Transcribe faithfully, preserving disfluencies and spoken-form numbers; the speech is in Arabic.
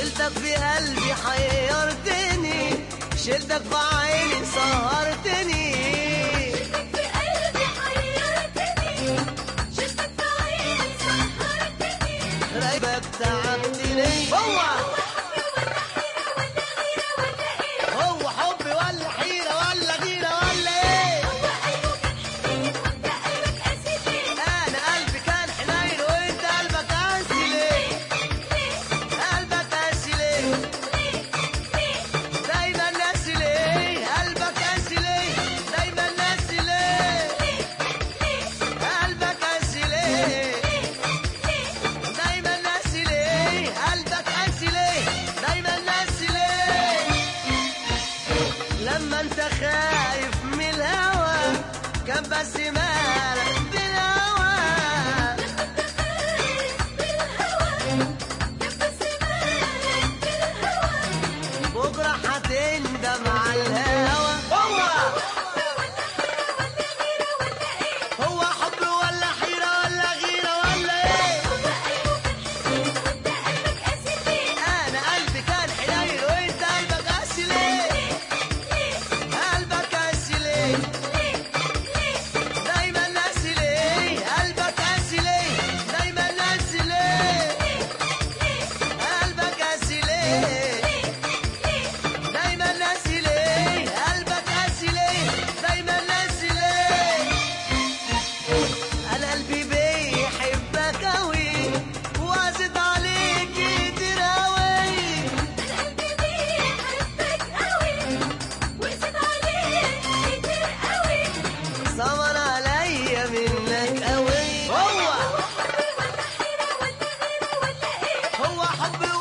شلتك في قلبي حيرتني، شلتك في عيني سهرتني، شلتك في قلبي حيرتني، شلتك في عيني سهرتني. رايبك تعبتني. هو هو حب ولا حيرة ولا غيرة ولا ايه؟ هو قلبه كان حنين وانت قلبك قاسي ليه؟ انا قلبي كان حنين وانت قلبك قاسي ليه؟ قلبك قاسي ليه؟ دايما ناسي ليه؟ قلبك قاسي ليه؟ دايما ناسي ليه؟ قلبك قاسي ليه؟ دايما ناسي ليه؟ قلبك قاسي ليه؟ دايما ناسي ليه؟ لما انت خايف من الهوى كان بس مالك بالهوى، بكرة هتندم على الهوى. هو هو حب ولا حيرة ولا غيرة ولا ايه؟ انا قلبي كان حنين وانت قلبك قاسي ليه؟ قلبك قاسي ليه؟ دايما ناسي ليه؟ قلبك قاسي ليه؟ دايما ناسي ليه؟ قلبك قاسي ليه؟ دايما ناسي ليه؟ قلبك قاسي ليه؟ دايما ناسي ليه؟ انا قلبي بيحبك اوي وازد عليك كتير اوي، صبر عليا منك اوي. هو هو حب